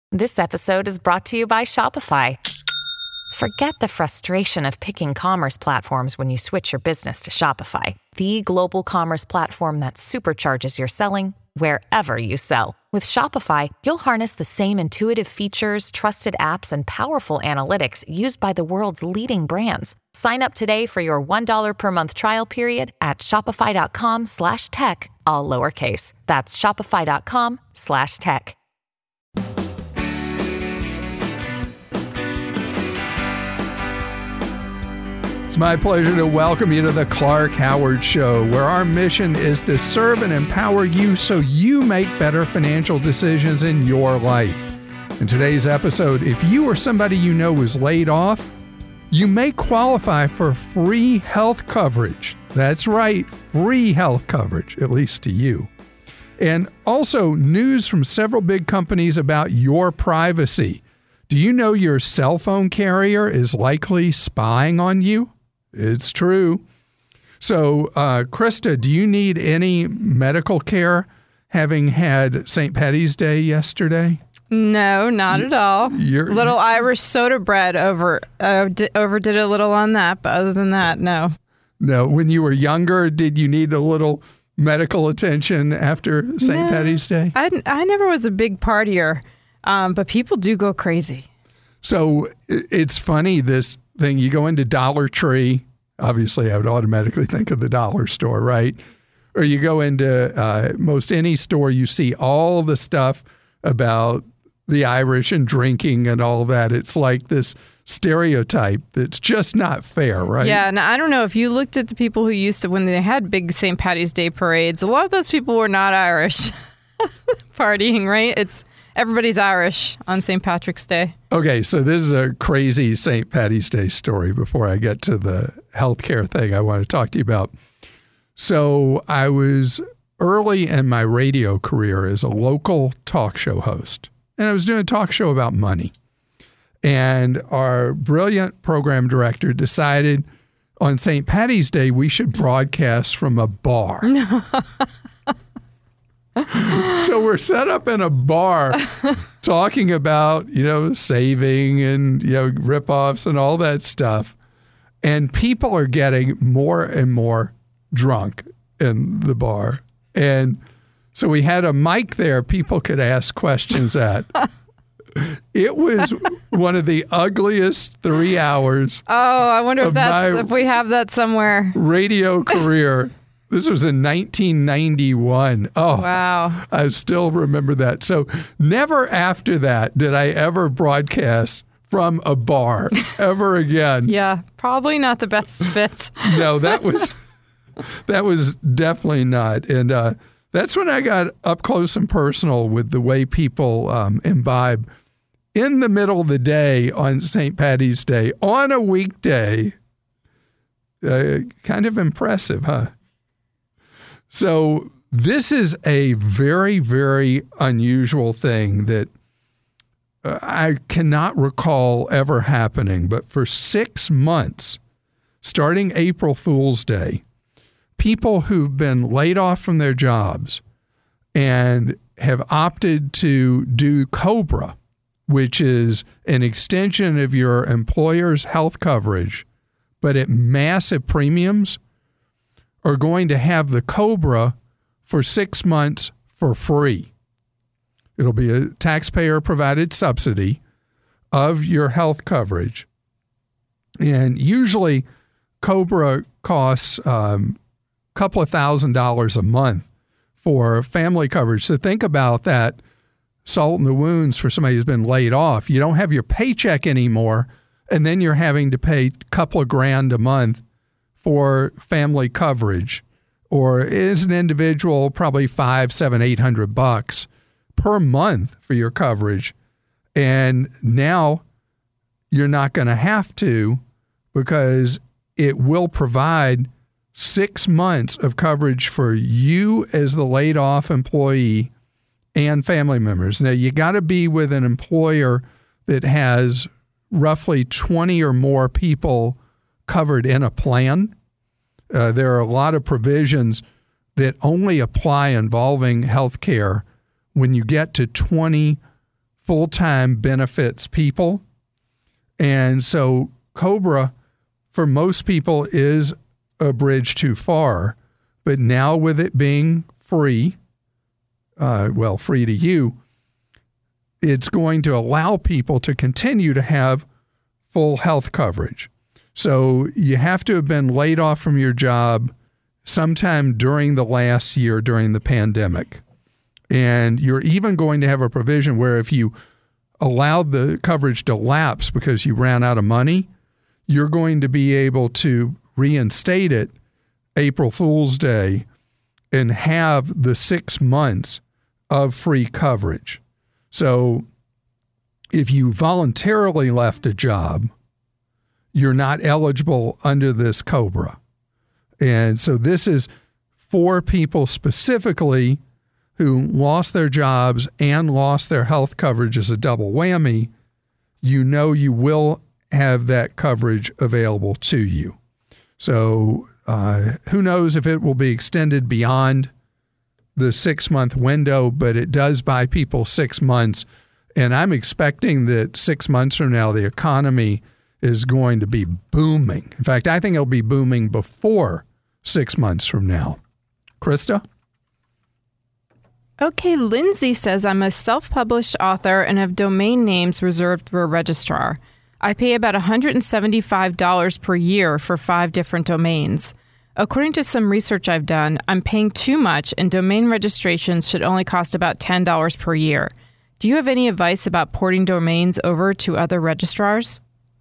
This episode is brought to you by Shopify. Forget the frustration of picking commerce platforms when you switch your business to Shopify, the global commerce platform that supercharges your selling wherever you sell. With Shopify, you'll harness the same intuitive features, trusted apps, and powerful analytics used by the world's leading brands. Sign up today for your $1 per month trial period at shopify.com/tech, all lowercase. That's shopify.com/tech. It's my pleasure to welcome you to the Clark Howard Show, where our mission is to serve and empower you so you make better financial decisions in your life. In today's episode, if you or somebody you know is laid off, you may qualify for free health coverage. That's right, free health coverage, at least to you. And also news from several big companies about your privacy. Do you know your cell phone carrier is likely spying on you? It's true. So, Krista, do you need any medical care having had St. Patty's Day yesterday? No, not at all. Little Irish soda bread overdid a little on that, but other than that, no. No. When you were younger, did you need a little medical attention after St. Patty's Day? I never was a big partier, but people do go crazy. So it's funny, this thing, you go into Dollar Tree, obviously I would automatically think of the dollar store, right? Or you go into most any store, you see all the stuff about the Irish and drinking and all that. It's like this stereotype that's just not fair, right? Yeah, and I don't know if you looked at the people who used to, when they had big St. Patty's Day parades, a lot of those people were not Irish partying, right? Everybody's Irish on St. Patrick's Day. Okay, so this is a crazy St. Patty's Day story before I get to the healthcare thing I want to talk to you about. So I was early in my radio career as a local talk show host, and I was doing a talk show about money. And our brilliant program director decided on St. Patty's Day we should broadcast from a bar. So we're set up in a bar talking about, saving and, ripoffs and all that stuff. And people are getting more and more drunk in the bar. And so we had a mic there people could ask questions at. It was one of the ugliest 3 hours. Oh, I wonder if we have that somewhere. Radio career. This was in 1991. Oh, wow. I still remember that. So never after that did I ever broadcast from a bar ever again. Yeah, probably not the best fit. No, that was definitely not. And that's when I got up close and personal with the way people imbibe in the middle of the day on St. Patty's Day on a weekday. Kind of impressive, huh? So this is a very, very unusual thing that I cannot recall ever happening. But for 6 months, starting April Fool's Day, people who've been laid off from their jobs and have opted to do COBRA, which is an extension of your employer's health coverage, but at massive premiums, are going to have the COBRA for 6 months for free. It'll be a taxpayer-provided subsidy of your health coverage. And usually COBRA costs a couple of $1,000s a month for family coverage. So think about that salt in the wounds for somebody who's been laid off. You don't have your paycheck anymore, and then you're having to pay a couple of grand a month for family coverage, or as an individual, probably $500, $700, $800 per month for your coverage. And now you're not going to have to, because it will provide 6 months of coverage for you as the laid off employee and family members. Now, you got to be with an employer that has roughly 20 or more people covered in a plan. There are a lot of provisions that only apply involving health care when you get to 20 full-time benefits people. And so COBRA, for most people, is a bridge too far. But now with it being free, free to you, it's going to allow people to continue to have full health coverage. So you have to have been laid off from your job sometime during the last year during the pandemic. And you're even going to have a provision where if you allowed the coverage to lapse because you ran out of money, you're going to be able to reinstate it April Fool's Day and have the 6 months of free coverage. So if you voluntarily left a job, you're not eligible under this COBRA. And so this is for people specifically who lost their jobs and lost their health coverage as a double whammy. You know you will have that coverage available to you. So who knows if it will be extended beyond the 6-month window, but it does buy people 6 months. And I'm expecting that 6 months from now, the economy is going to be booming. In fact, I think it'll be booming before 6 months from now. Krista? Okay, Lindsay says, I'm a self-published author and have domain names reserved for a registrar. I pay about $175 per year for 5 different domains. According to some research I've done, I'm paying too much and domain registrations should only cost about $10 per year. Do you have any advice about porting domains over to other registrars?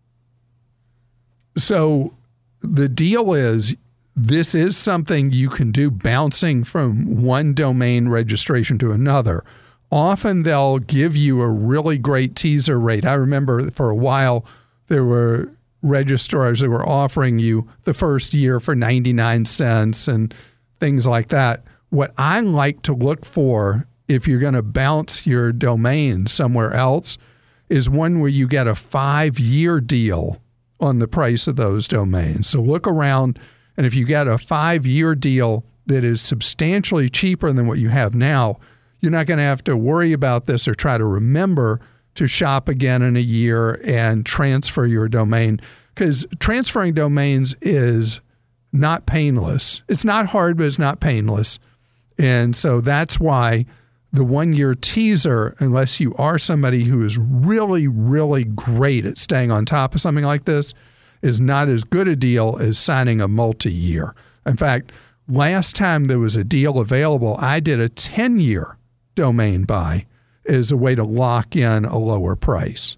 So the deal is, this is something you can do bouncing from one domain registration to another. Often they'll give you a really great teaser rate. I remember for a while there were registrars that were offering you the first year for 99 cents and things like that. What I like to look for if you're going to bounce your domain somewhere else is one where you get a 5-year deal on the price of those domains. So look around, and if you get a 5-year deal that is substantially cheaper than what you have now, you're not going to have to worry about this or try to remember to shop again in a year and transfer your domain, because transferring domains is not painless. It's not hard, but it's not painless. And so that's why the 1-year teaser, unless you are somebody who is really, really great at staying on top of something like this, is not as good a deal as signing a multi-year. In fact, last time there was a deal available, I did a 10-year domain buy as a way to lock in a lower price.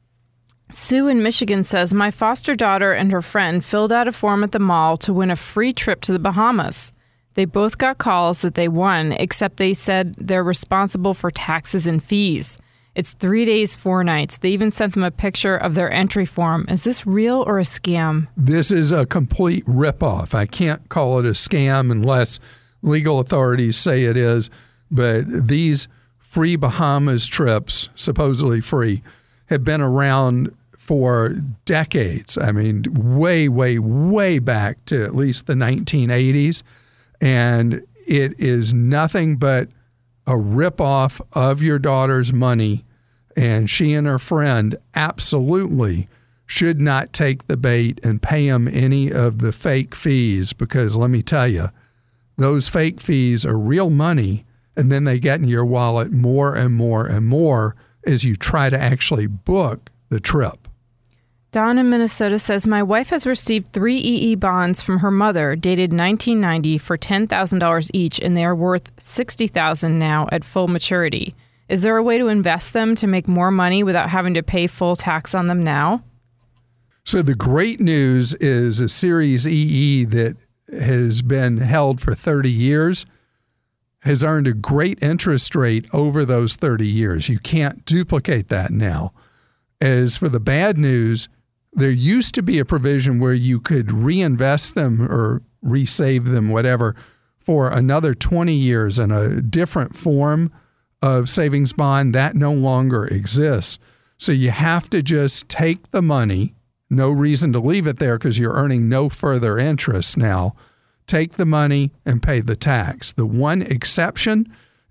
Sue in Michigan says, my foster daughter and her friend filled out a form at the mall to win a free trip to the Bahamas. They both got calls that they won, except they said they're responsible for taxes and fees. It's 3 days, 4 nights. They even sent them a picture of their entry form. Is this real or a scam? This is a complete ripoff. I can't call it a scam unless legal authorities say it is. But these free Bahamas trips, supposedly free, have been around for decades. I mean, way, way, way back to at least the 1980s. And it is nothing but a ripoff of your daughter's money. And she and her friend absolutely should not take the bait and pay them any of the fake fees, because let me tell you, those fake fees are real money. And then they get in your wallet more and more and more as you try to actually book the trip. Don in Minnesota says, my wife has received 3 EE bonds from her mother dated 1990 for $10,000 each, and they are worth $60,000 now at full maturity. Is there a way to invest them to make more money without having to pay full tax on them now? So the great news is a Series EE that has been held for 30 years has earned a great interest rate over those 30 years. You can't duplicate that now. As for the bad news, there used to be a provision where you could reinvest them or resave them, whatever, for another 20 years in a different form of savings bond. That no longer exists. So you have to just take the money, no reason to leave it there because you're earning no further interest now. Take the money and pay the tax. The one exception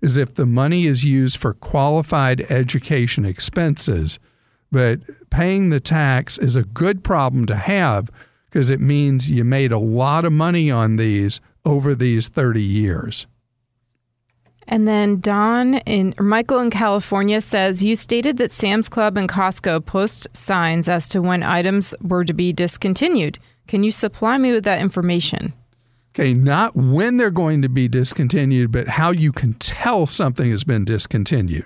is if the money is used for qualified education expenses. But paying the tax is a good problem to have because it means you made a lot of money on these over these 30 years. And then Michael in California says, you stated that Sam's Club and Costco post signs as to when items were to be discontinued. Can you supply me with that information? Okay, not when they're going to be discontinued, but how you can tell something has been discontinued.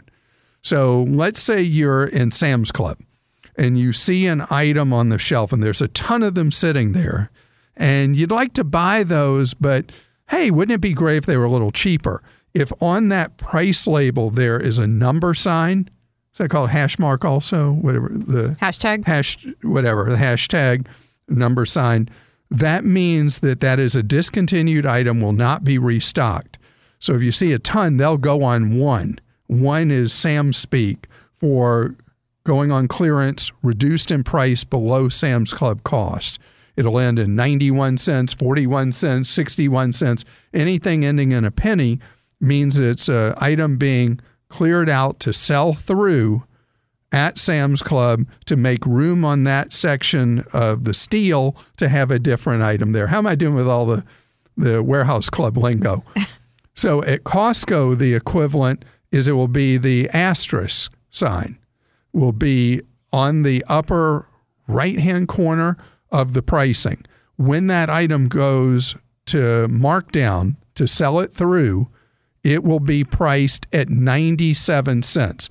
So let's say you're in Sam's Club and you see an item on the shelf and there's a ton of them sitting there and you'd like to buy those, but hey, wouldn't it be great if they were a little cheaper? If on that price label there is a number sign, is that called hash mark also? Whatever the hashtag, the hashtag number sign, that means that is a discontinued item, will not be restocked. So if you see a ton, they'll go on one. One is Sam's speak for going on clearance, reduced in price below Sam's Club cost. It'll end in 91 cents, 41 cents, 61 cents. Anything ending in a penny means it's an item being cleared out to sell through at Sam's Club to make room on that section of the steel to have a different item there. How am I doing with all the warehouse club lingo? So at Costco, the equivalent is it will be the asterisk sign will be on the upper right-hand corner of the pricing. When that item goes to markdown to sell it through, it will be priced at 97 cents.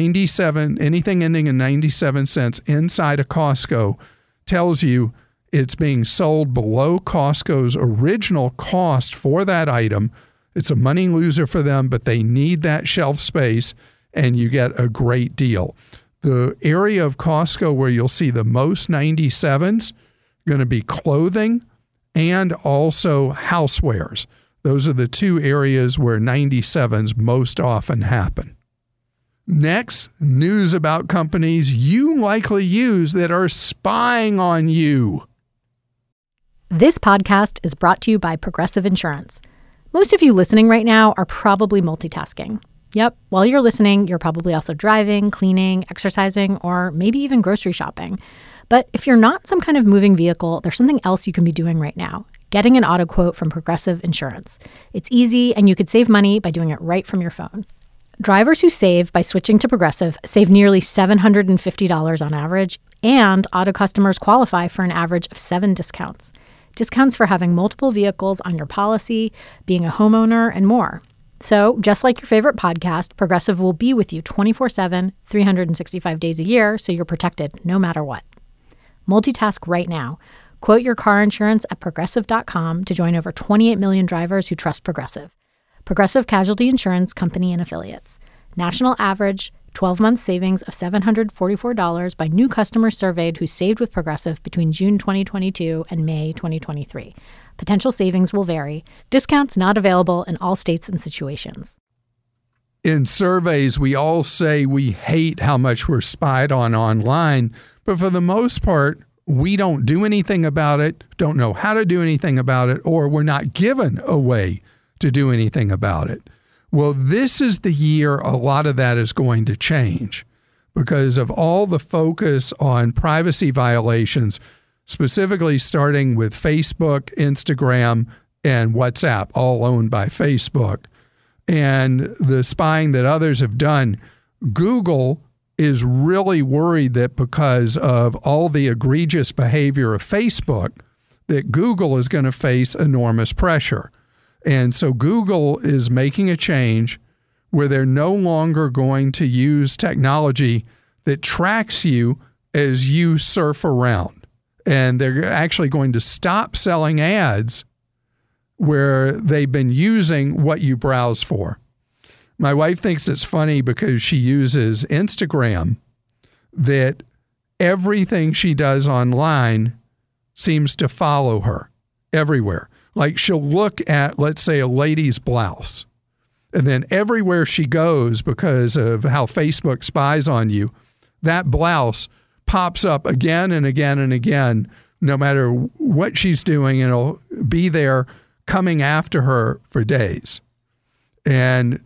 97, anything ending in 97 cents inside a Costco tells you it's being sold below Costco's original cost for that item. It's a money loser for them, but they need that shelf space and you get a great deal. The area of Costco where you'll see the most 97s going to be clothing and also housewares. Those are the two areas where 97s most often happen. Next, news about companies you likely use that are spying on you. This podcast is brought to you by Progressive Insurance. Most of you listening right now are probably multitasking. Yep, while you're listening, you're probably also driving, cleaning, exercising, or maybe even grocery shopping. But if you're not some kind of moving vehicle, there's something else you can be doing right now. Getting an auto quote from Progressive Insurance. It's easy and you could save money by doing it right from your phone. Drivers who save by switching to Progressive save nearly $750 on average, and auto customers qualify for an average of 7 discounts. Discounts for having multiple vehicles on your policy, being a homeowner, and more. So, just like your favorite podcast, Progressive will be with you 24/7, 365 days a year, so you're protected no matter what. Multitask right now. Quote your car insurance at Progressive.com to join over 28 million drivers who trust Progressive. Progressive Casualty Insurance Company and Affiliates. National average 12-month savings of $744 by new customers surveyed who saved with Progressive between June 2022 and May 2023. Potential savings will vary. Discounts not available in all states and situations. In surveys, we all say we hate how much we're spied on online, but for the most part, we don't do anything about it, don't know how to do anything about it, or we're not given a way to do anything about it. Well, this is the year a lot of that is going to change because of all the focus on privacy violations, specifically starting with Facebook, Instagram, and WhatsApp, all owned by Facebook, and the spying that others have done. Google is really worried that because of all the egregious behavior of Facebook, that Google is going to face enormous pressure. And so Google is making a change where they're no longer going to use technology that tracks you as you surf around. And they're actually going to stop selling ads where they've been using what you browse for. My wife thinks it's funny because she uses Instagram that everything she does online seems to follow her everywhere. Like she'll look at, let's say, a lady's blouse, and then everywhere she goes, because of how Facebook spies on you, that blouse pops up again and again and again, no matter what she's doing, and it'll be there coming after her for days. And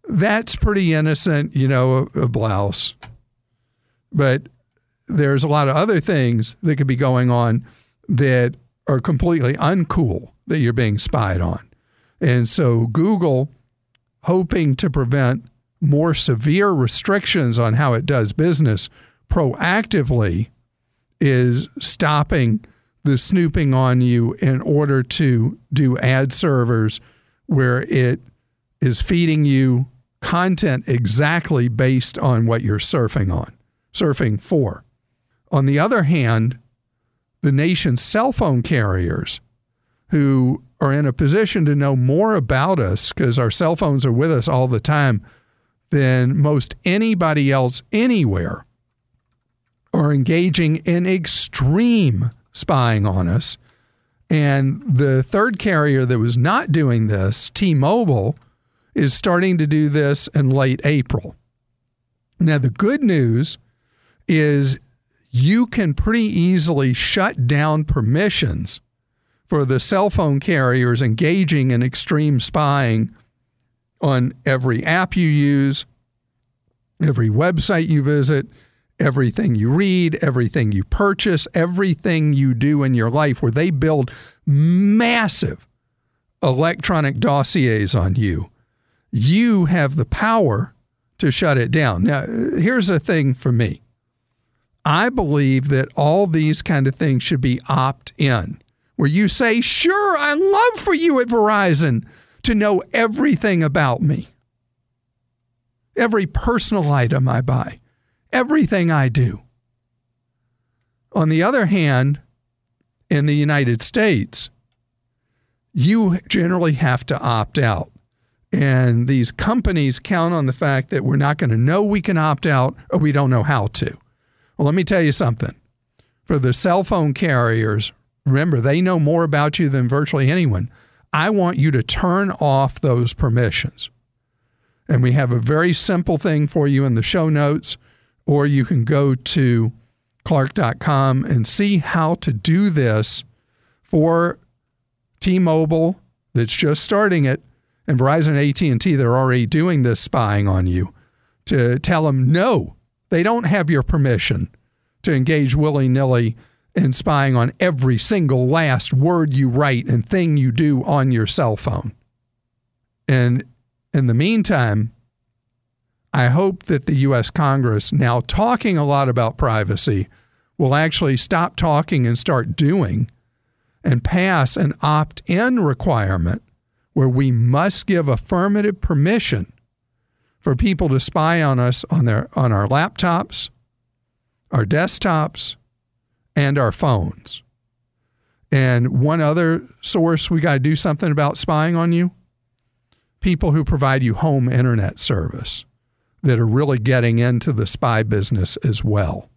that's pretty innocent, a blouse. But there's a lot of other things that could be going on that are completely uncool that you're being spied on. And so Google, hoping to prevent more severe restrictions on how it does business, proactively is stopping the snooping on you in order to do ad servers where it is feeding you content exactly based on what you're surfing for. On the other hand, the nation's cell phone carriers, who are in a position to know more about us because our cell phones are with us all the time than most anybody else anywhere, are engaging in extreme spying on us. And the third carrier that was not doing this, T-Mobile, is starting to do this in late April. Now, the good news is you can pretty easily shut down permissions for the cell phone carriers engaging in extreme spying on every app you use, every website you visit, everything you read, everything you purchase, everything you do in your life, where they build massive electronic dossiers on you. You have the power to shut it down. Now, here's the thing for me. I believe that all these kind of things should be opt-in, where you say, sure, I'd love for you at Verizon to know everything about me, every personal item I buy, everything I do. On the other hand, in the United States, you generally have to opt out. And these companies count on the fact that we're not going to know we can opt out or we don't know how to. Well, let me tell you something. For the cell phone carriers, remember, they know more about you than virtually anyone. I want you to turn off those permissions. And we have a very simple thing for you in the show notes, or you can go to Clark.com and see how to do this for T-Mobile that's just starting it, and Verizon and AT&T that are already doing this spying on you, to tell them, no, they don't have your permission to engage willy-nilly in spying on every single last word you write and thing you do on your cell phone. And in the meantime, I hope that the U.S. Congress, now talking a lot about privacy, will actually stop talking and start doing and pass an opt-in requirement where we must give affirmative permission for people to spy on us on our laptops, our desktops, and our phones. And one other source we got to do something about spying on you, people who provide you home internet service that are really getting into the spy business as well.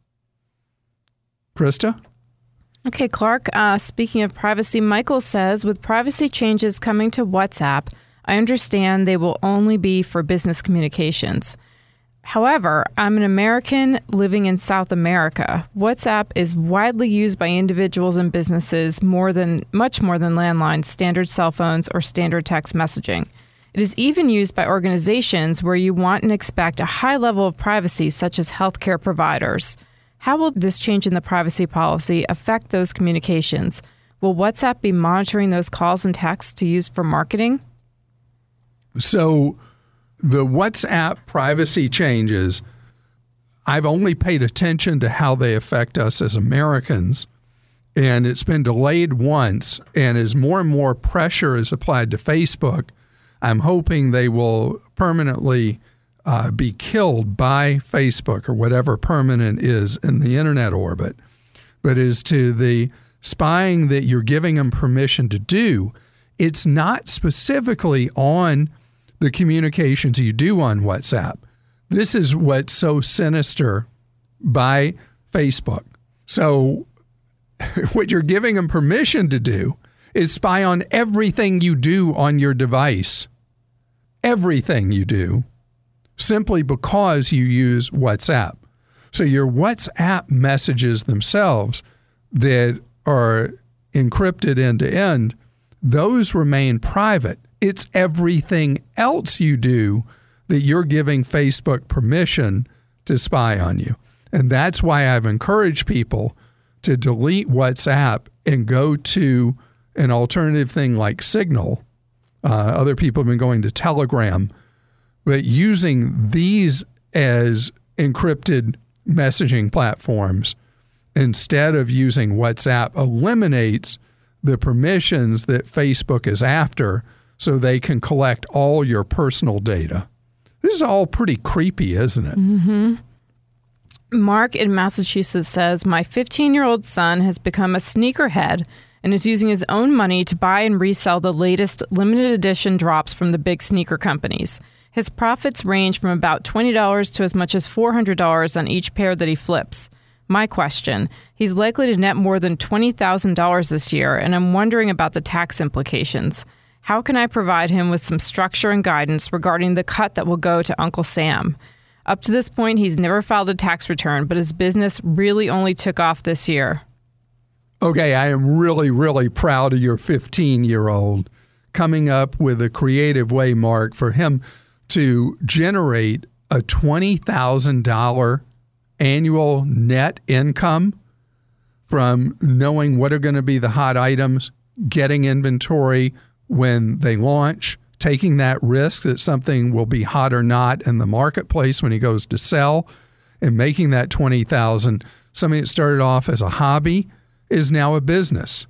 Krista? Okay, Clark, speaking of privacy, Michael says, with privacy changes coming to WhatsApp, I understand they will only be for business communications. However, I'm an American living in South America. WhatsApp is widely used by individuals and businesses much more than landlines, standard cell phones, or standard text messaging. It is even used by organizations where you want and expect a high level of privacy, such as healthcare providers. How will this change in the privacy policy affect those communications? Will WhatsApp be monitoring those calls and texts to use for marketing? So the WhatsApp privacy changes, I've only paid attention to how they affect us as Americans, and it's been delayed once. And as more and more pressure is applied to Facebook, I'm hoping they will permanently be killed by Facebook or whatever permanent is in the internet orbit. But as to the spying that you're giving them permission to do, it's not specifically on the communications you do on WhatsApp. This is what's so sinister by Facebook. So what you're giving them permission to do is spy on everything you do on your device. Everything you do, simply because you use WhatsApp. So your WhatsApp messages themselves that are encrypted end to end, those remain private. It's everything else you do that you're giving Facebook permission to spy on you. And that's why I've encouraged people to delete WhatsApp and go to an alternative thing like Signal. Other people have been going to Telegram, but using these as encrypted messaging platforms instead of using WhatsApp eliminates the permissions that Facebook is after so they can collect all your personal data. This is all pretty creepy, isn't it? Mm-hmm. Mark in Massachusetts says, my 15-year-old son has become a sneakerhead and is using his own money to buy and resell the latest limited edition drops from the big sneaker companies. His profits range from about $20 to as much as $400 on each pair that he flips. My question, he's likely to net more than $20,000 this year, and I'm wondering about the tax implications. How can I provide him with some structure and guidance regarding the cut that will go to Uncle Sam? Up to this point, he's never filed a tax return, but his business really only took off this year. Okay, I am really, really proud of your 15-year-old coming up with a creative way, Mark, for him to generate a $20,000 annual net income from knowing what are going to be the hot items, getting inventory when they launch, taking that risk that something will be hot or not in the marketplace when he goes to sell, and making that $20,000, something that started off as a hobby, is now a business.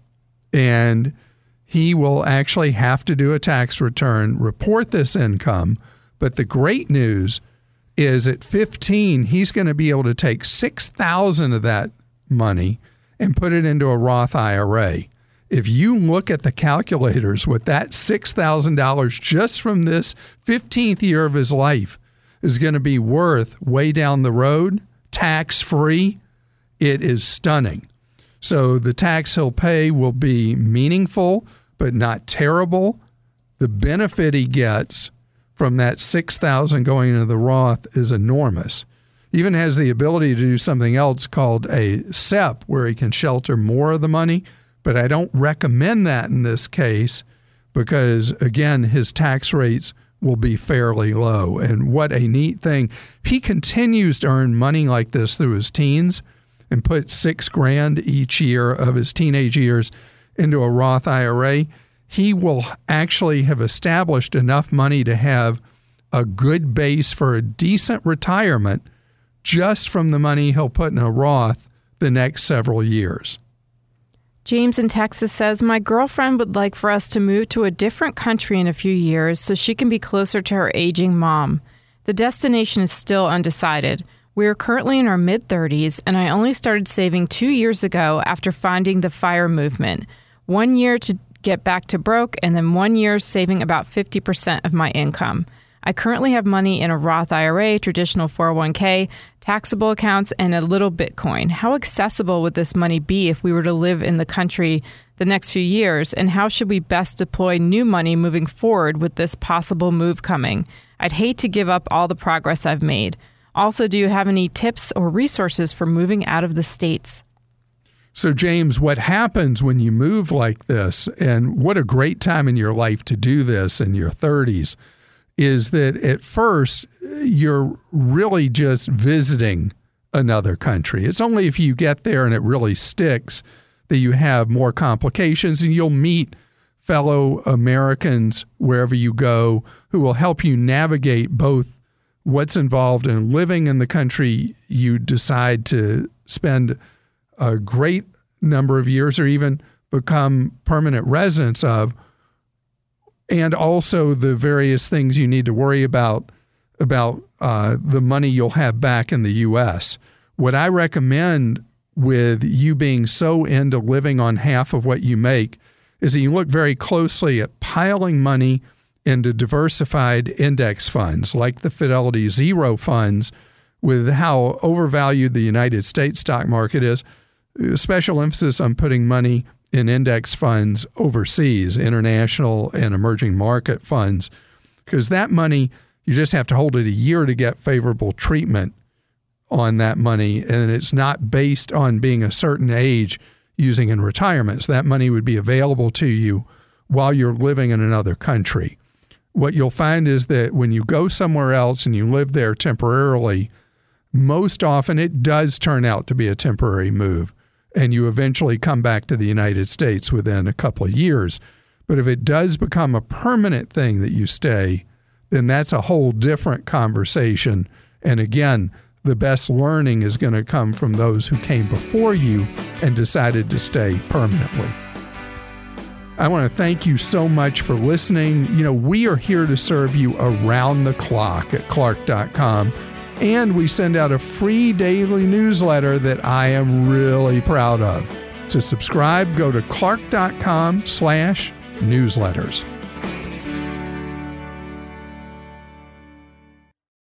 And he will actually have to do a tax return, report this income. But the great news is at 15, he's going to be able to take $6,000 of that money and put it into a Roth IRA. If you look at the calculators, what that $6,000 just from this 15th year of his life is going to be worth way down the road, tax-free, it is stunning. So the tax he'll pay will be meaningful, but not terrible. The benefit he gets from that $6,000 going into the Roth is enormous. He even has the ability to do something else called a SEP, where he can shelter more of the money. But I don't recommend that in this case because, again, his tax rates will be fairly low. And what a neat thing. If he continues to earn money like this through his teens and put $6,000 each year of his teenage years into a Roth IRA, he will actually have established enough money to have a good base for a decent retirement just from the money he'll put in a Roth the next several years. James in Texas says, my girlfriend would like for us to move to a different country in a few years so she can be closer to her aging mom. The destination is still undecided. We are currently in our mid-30s, and I only started saving 2 years ago after finding the FIRE movement. 1 year to get back to broke, and then 1 year saving about 50% of my income. I currently have money in a Roth IRA, traditional 401k, taxable accounts, and a little Bitcoin. How accessible would this money be if we were to live in the country the next few years? And how should we best deploy new money moving forward with this possible move coming? I'd hate to give up all the progress I've made. Also, do you have any tips or resources for moving out of the States? So, James, what happens when you move like this, and what a great time in your life to do this in your 30s, is that at first you're really just visiting another country. It's only if you get there and it really sticks that you have more complications, and you'll meet fellow Americans wherever you go who will help you navigate both what's involved in living in the country you decide to spend a great number of years or even become permanent residents of, and also the various things you need to worry about the money you'll have back in the U.S. What I recommend with you being so into living on half of what you make is that you look very closely at piling money into diversified index funds like the Fidelity Zero funds. With how overvalued the United States stock market is, special emphasis on putting money in index funds overseas, international and emerging market funds, because that money, you just have to hold it a year to get favorable treatment on that money, and it's not based on being a certain age using in retirement. So that money would be available to you while you're living in another country. what you'll find is that when you go somewhere else and you live there temporarily, most often it does turn out to be a temporary move, and you eventually come back to the United States within a couple of years. But if it does become a permanent thing that you stay, then that's a whole different conversation. And again, the best learning is going to come from those who came before you and decided to stay permanently. I want to thank you so much for listening. We are here to serve you around the clock at Clark.com. And we send out a free daily newsletter that I am really proud of. To subscribe, go to Clark.com/newsletters.